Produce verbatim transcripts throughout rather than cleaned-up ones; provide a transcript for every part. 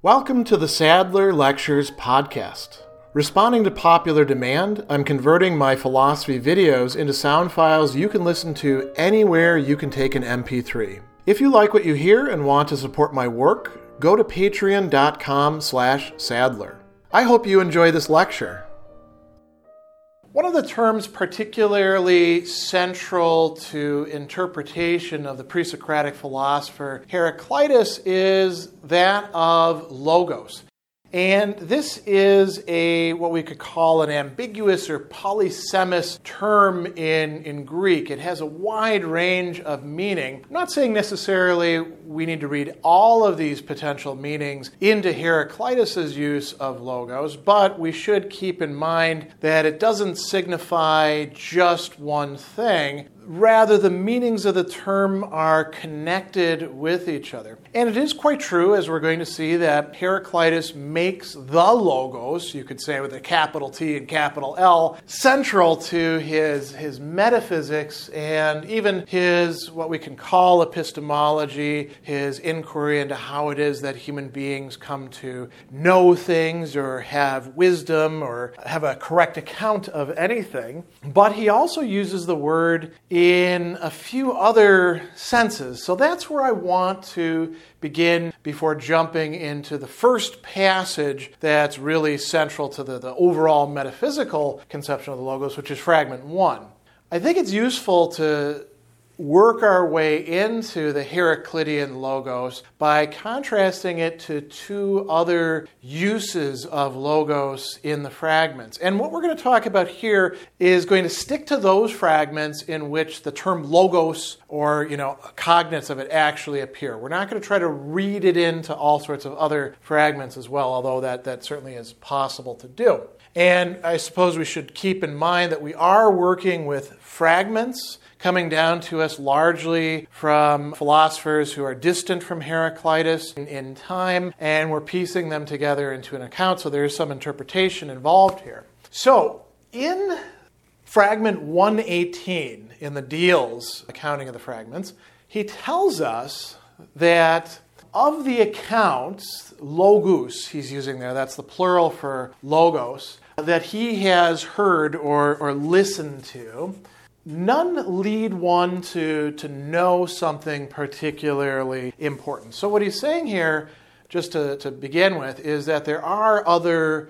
Welcome to the Sadler Lectures podcast. Responding to popular demand, I'm converting my philosophy videos into sound files you can listen to anywhere you can take an M P three. If you like what you hear and want to support my work, go to patreon.com slash Sadler. I hope you enjoy this lecture. One of the terms particularly central to interpretation of the pre-Socratic philosopher Heraclitus is that of logos. And this is a what we could call an ambiguous or polysemous term in, in Greek. It has a wide range of meaning. I'm not saying necessarily we need to read all of these potential meanings into Heraclitus's use of logos, but we should keep in mind that it doesn't signify just one thing. Rather, the meanings of the term are connected with each other. And it is quite true, as we're going to see, that Heraclitus makes the logos, you could say with a capital T and capital L, central to his, his metaphysics and even his, what we can call epistemology, his inquiry into how it is that human beings come to know things or have wisdom or have a correct account of anything. But he also uses the word in a few other senses. So that's where I want to begin before jumping into the first passage that's really central to the, the overall metaphysical conception of the logos, which is fragment one. I think it's useful to work our way into the Heraclitean logos by contrasting it to two other uses of logos in the fragments. And what we're going to talk about here is going to stick to those fragments in which the term logos or, you know, cognates of it actually appear. We're not going to try to read it into all sorts of other fragments as well, although that, that certainly is possible to do. And I suppose we should keep in mind that we are working with fragments coming down to us largely from philosophers who are distant from Heraclitus in, in time, and we're piecing them together into an account, so there is some interpretation involved here. So, in fragment one eighteen, in the Diels accounting of the fragments, he tells us that of the accounts, logos he's using there, that's the plural for logos, that he has heard or, or listened to, none lead one to, to know something particularly important. So what he's saying here, just to, to begin with, is that there are other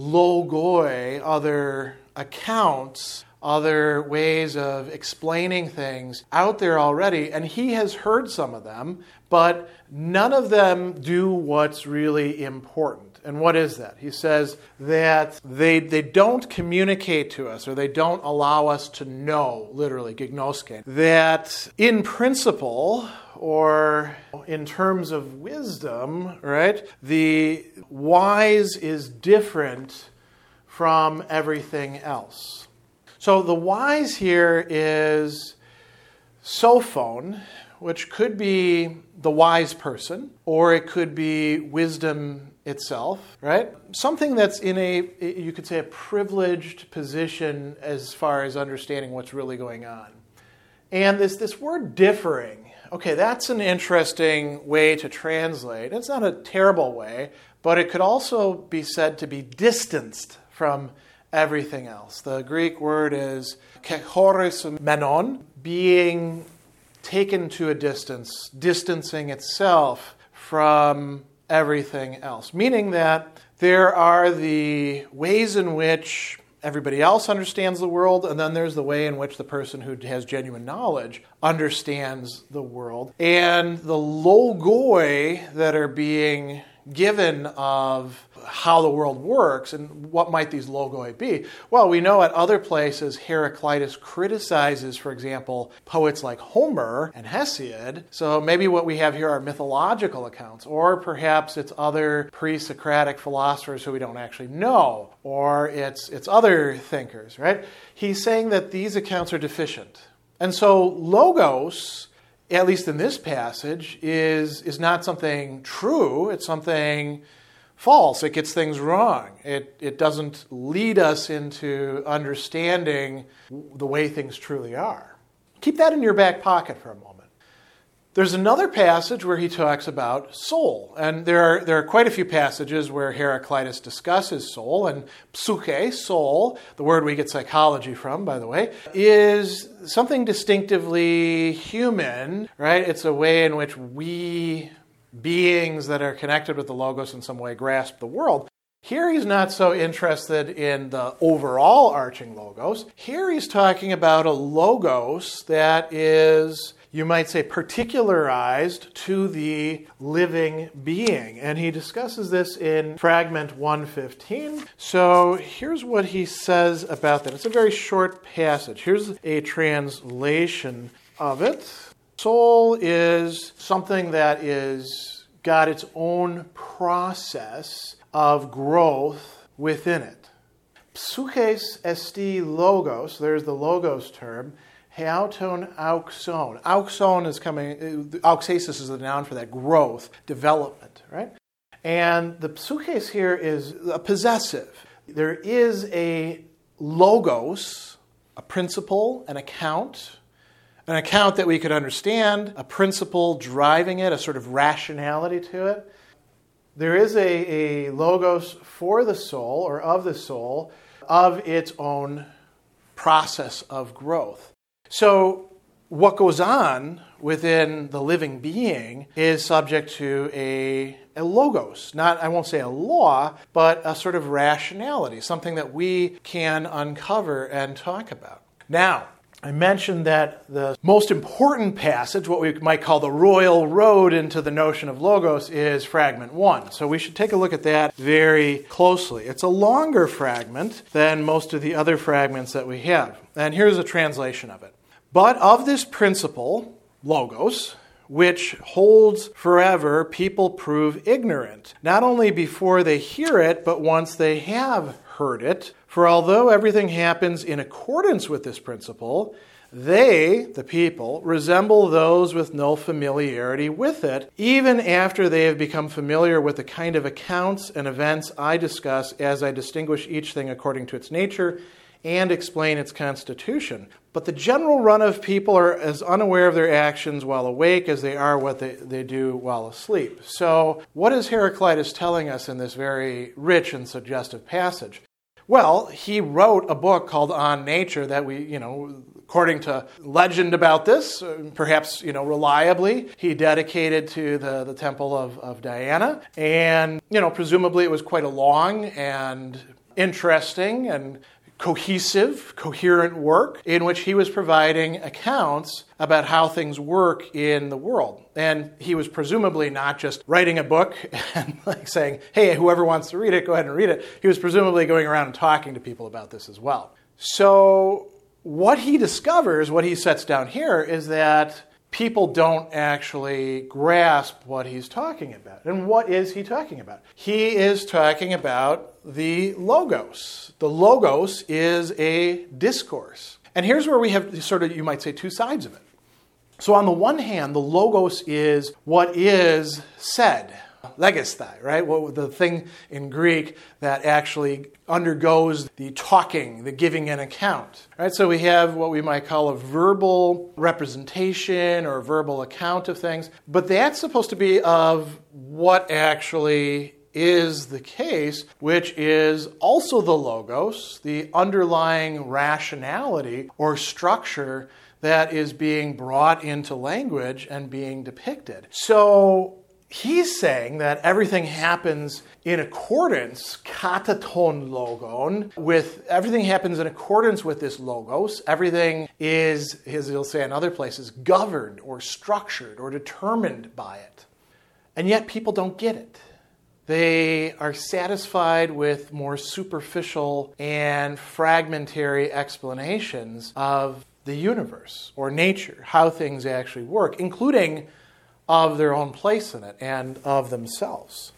logoi, other accounts, other ways of explaining things out there already, and he has heard some of them, but none of them do what's really important. And what is that? He says that they they don't communicate to us, or they don't allow us to know, literally, gignoske, that in principle, or in terms of wisdom, right, the wise is different from everything else. So the wise here is sophon, which could be the wise person, or it could be wisdom itself, right? Something that's in a, you could say, a privileged position as far as understanding what's really going on. And this, this word differing, okay, that's an interesting way to translate. It's not a terrible way, but it could also be said to be distanced from everything else. The Greek word is kechorismenon, being taken to a distance, distancing itself from everything else, meaning that there are the ways in which everybody else understands the world, and then there's the way in which the person who has genuine knowledge understands the world. And the logoi that are being given of how the world works, and what might these logoi be? Well, we know at other places Heraclitus criticizes, for example, poets like Homer and Hesiod. So maybe what we have here are mythological accounts, or perhaps it's other pre-Socratic philosophers who we don't actually know, or it's it's other thinkers, right? He's saying that these accounts are deficient. And so logos, at least in this passage, is, is not something true. It's something false. It gets things wrong. It, it doesn't lead us into understanding the way things truly are. Keep that in your back pocket for a moment. There's another passage where he talks about soul, and there are there are quite a few passages where Heraclitus discusses soul, and psyche, soul, the word we get psychology from, by the way, is something distinctively human, right? It's a way in which we, beings that are connected with the Logos in some way, grasp the world. Here he's not so interested in the overall arching Logos. Here he's talking about a Logos that is, you might say, particularized to the living being. And he discusses this in fragment one fifteen. So here's what he says about that. It's a very short passage. Here's a translation of it. Soul is something that is got its own process of growth within it. Psyches esti logos, there's the logos term, heauton auxon. Auxon is coming, auxesis is the noun for that, growth, development, right? And the psyches here is a possessive. There is a logos, a principle, an account, an account that we could understand, a principle driving it, a sort of rationality to it. There is a, a logos for the soul, or of the soul, of its own process of growth. So what goes on within the living being is subject to a, a logos, not, I won't say a law, but a sort of rationality, something that we can uncover and talk about. Now, I mentioned that the most important passage, what we might call the royal road into the notion of logos, is fragment one. So we should take a look at that very closely. It's a longer fragment than most of the other fragments that we have. And here's a translation of it. But of this principle, logos, which holds forever, people prove ignorant, not only before they hear it, but once they have heard it. For although everything happens in accordance with this principle, they, the people, resemble those with no familiarity with it, even after they have become familiar with the kind of accounts and events I discuss as I distinguish each thing according to its nature and explain its constitution. But the general run of people are as unaware of their actions while awake as they are what they, they do while asleep. So what is Heraclitus telling us in this very rich and suggestive passage? Well, he wrote a book called On Nature that we, you know, according to legend about this, perhaps, you know, reliably, he dedicated to the, the temple of, of Diana. And, you know, presumably it was quite a long and interesting and cohesive, coherent work in which he was providing accounts about how things work in the world. And he was presumably not just writing a book and like saying, hey, whoever wants to read it, go ahead and read it. He was presumably going around and talking to people about this as well. So what he discovers, what he sets down here, is that people don't actually grasp what he's talking about. And what is he talking about? He is talking about the logos. The logos is a discourse. And here's where we have sort of, you might say, two sides of it. So on the one hand, the logos is what is said, legisthai, right? What the thing in Greek that actually undergoes the talking, the giving an account, right? So we have what we might call a verbal representation or verbal account of things, but that's supposed to be of what actually is the case, which is also the logos, the underlying rationality or structure that is being brought into language and being depicted. So he's saying that everything happens in accordance, kataton logon, with everything happens in accordance with this logos. Everything is, as he'll say in other places, governed or structured or determined by it. And yet people don't get it. They are satisfied with more superficial and fragmentary explanations of the universe or nature, how things actually work, including of their own place in it and of themselves.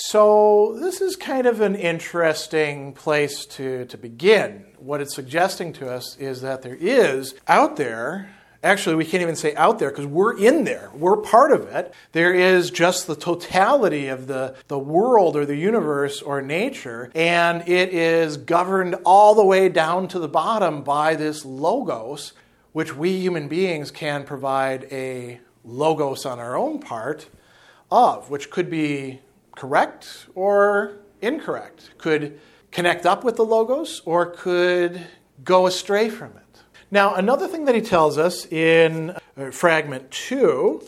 So this is kind of an interesting place to, to begin. What it's suggesting to us is that there is out there, actually we can't even say out there because we're in there, we're part of it. There is just the totality of the, the world or the universe or nature, and it is governed all the way down to the bottom by this logos, which we human beings can provide a logos on our own part of, which could be correct or incorrect, could connect up with the logos or could go astray from it. Now, another thing that he tells us in uh, fragment two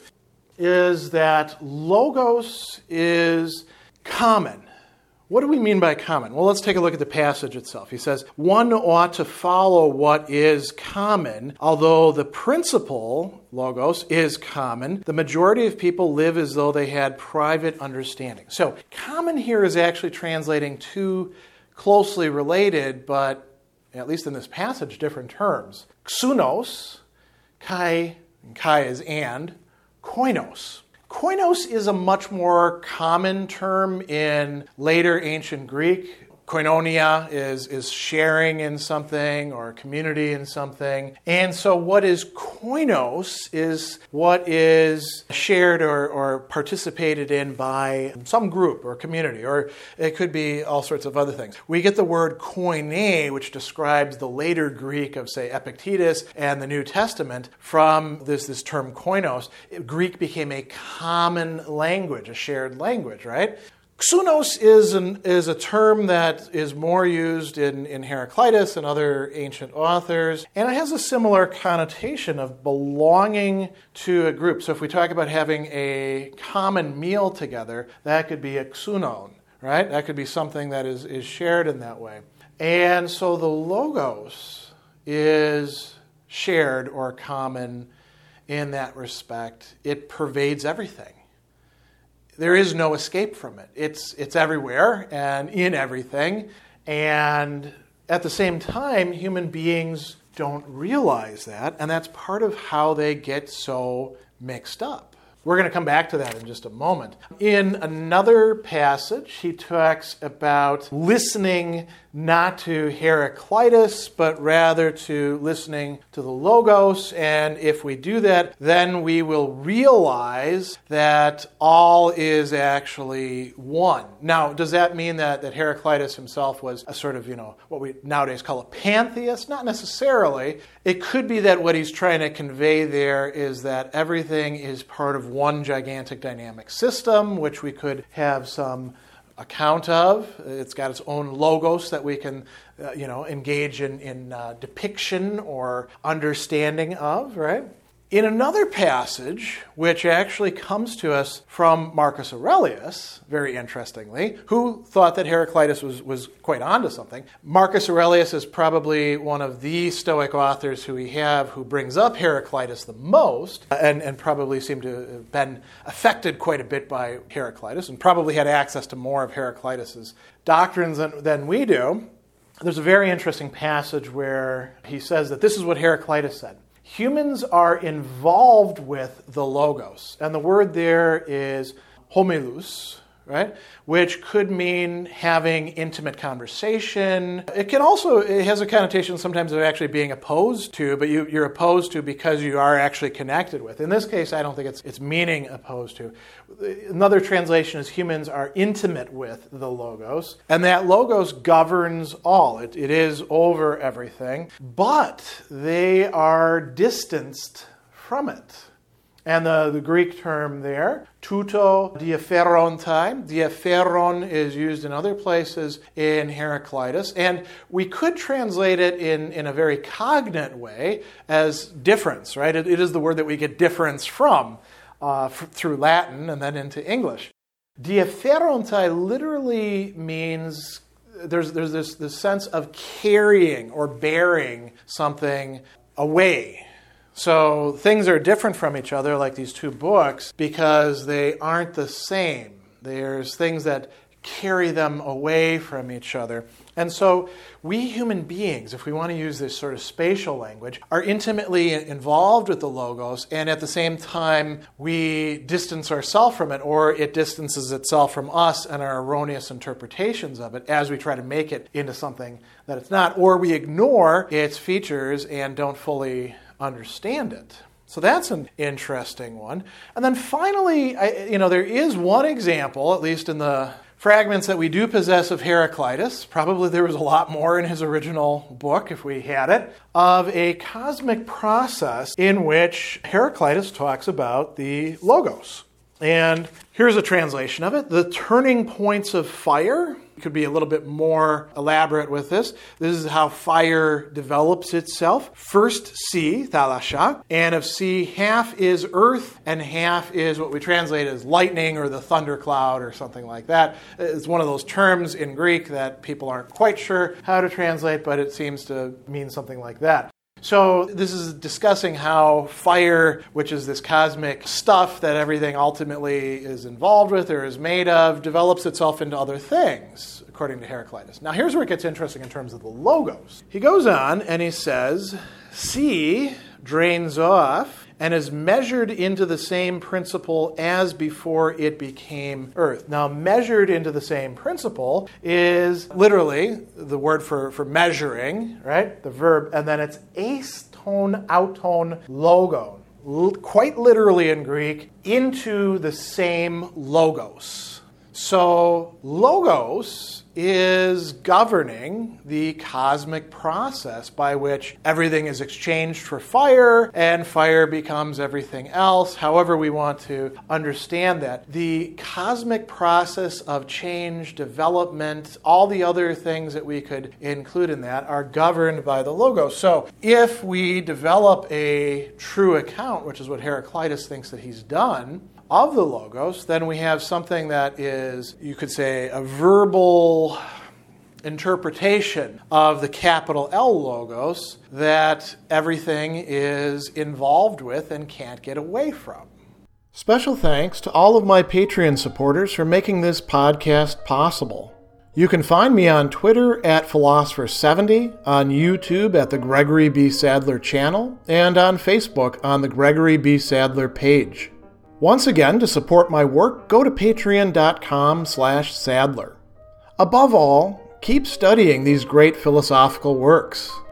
is that logos is common. What do we mean by common? Well, let's take a look at the passage itself. He says, one ought to follow what is common, although the principle, logos, is common. The majority of people live as though they had private understanding. So, common here is actually translating two closely related, but at least in this passage, different terms. Xunos, kai, and kai is and, koinos. Koinos is a much more common term in later ancient Greek. Koinonia is, is sharing in something or community in something. And so what is koinos is what is shared or, or participated in by some group or community, or it could be all sorts of other things. We get the word koine, which describes the later Greek of, say, Epictetus and the New Testament, from this, this term koinos. Greek became a common language, a shared language, right? Xunos is, an, is a term that is more used in, in Heraclitus and other ancient authors, and it has a similar connotation of belonging to a group. So if we talk about having a common meal together, that could be a xunon, right? That could be something that is, is shared in that way. And so the logos is shared or common in that respect. It pervades everything. There is no escape from it. It's it's everywhere and in everything. And at the same time, human beings don't realize that, and that's part of how they get so mixed up. We're going to come back to that in just a moment. In another passage, he talks about listening not to Heraclitus, but rather to listening to the Logos. And if we do that, then we will realize that all is actually one. Now, does that mean that, that Heraclitus himself was a sort of, you know, what we nowadays call a pantheist? Not necessarily. It could be that what he's trying to convey there is that everything is part of one gigantic dynamic system, which we could have some account of. It's got its own logos that we can, uh, you know, engage in, in uh, depiction or understanding of, right? In another passage, which actually comes to us from Marcus Aurelius, very interestingly, who thought that Heraclitus was, was quite onto something. Marcus Aurelius is probably one of the Stoic authors who we have who brings up Heraclitus the most, and, and probably seemed to have been affected quite a bit by Heraclitus, and probably had access to more of Heraclitus's doctrines than, than we do. There's a very interesting passage where he says that this is what Heraclitus said. Humans are involved with the logos. And the word there is homelus, right? Which could mean having intimate conversation. It can also, it has a connotation sometimes of actually being opposed to, but you, you're opposed to because you are actually connected with. In this case, I don't think it's, it's meaning opposed to. Another translation is humans are intimate with the logos, and that logos governs all. It, it is over everything, but they are distanced from it. And the, the Greek term there, tuto diapherontai. Diapheron is used in other places in Heraclitus. And we could translate it in, in a very cognate way as difference, right? It, it is the word that we get difference from uh, f- through Latin and then into English. Diapherontai literally means there's, there's this, this sense of carrying or bearing something away. So things are different from each other, like these two books, because they aren't the same. There's things that carry them away from each other. And so we human beings, if we want to use this sort of spatial language, are intimately involved with the logos, and at the same time we distance ourselves from it, or it distances itself from us and our erroneous interpretations of it as we try to make it into something that it's not, or we ignore its features and don't fully understand it. So that's an interesting one. And then finally, I, you know, there is one example, at least in the fragments that we do possess of Heraclitus, probably there was a lot more in his original book if we had it, of a cosmic process in which Heraclitus talks about the Logos. And here's a translation of it. The turning points of fire. Could be a little bit more elaborate with this. This is how fire develops itself. First sea, thalasha, and of sea, half is earth and half is what we translate as lightning or the thundercloud or something like that. It's one of those terms in Greek that people aren't quite sure how to translate, but it seems to mean something like that. So this is discussing how fire, which is this cosmic stuff that everything ultimately is involved with or is made of, develops itself into other things, according to Heraclitus. Now here's where it gets interesting in terms of the Logos. He goes on and he says, sea drains off and is measured into the same principle as before it became earth. Now, measured into the same principle is literally the word for, for measuring, right? The verb, and then it's aston, auton, logon. L- quite literally in Greek, into the same logos. So, logos is governing the cosmic process by which everything is exchanged for fire and fire becomes everything else, however we want to understand that. The cosmic process of change, development, all the other things that we could include in that are governed by the Logos. So if we develop a true account, which is what Heraclitus thinks that he's done, of the Logos, then we have something that is, you could say, a verbal interpretation of the capital L Logos that everything is involved with and can't get away from. Special thanks to all of my Patreon supporters for making this podcast possible. You can find me on Twitter at Philosopher seventy, on YouTube at the Gregory B. Sadler channel, and on Facebook on the Gregory B. Sadler page. Once again, to support my work, go to patreon.com slash Sadler. Above all, keep studying these great philosophical works.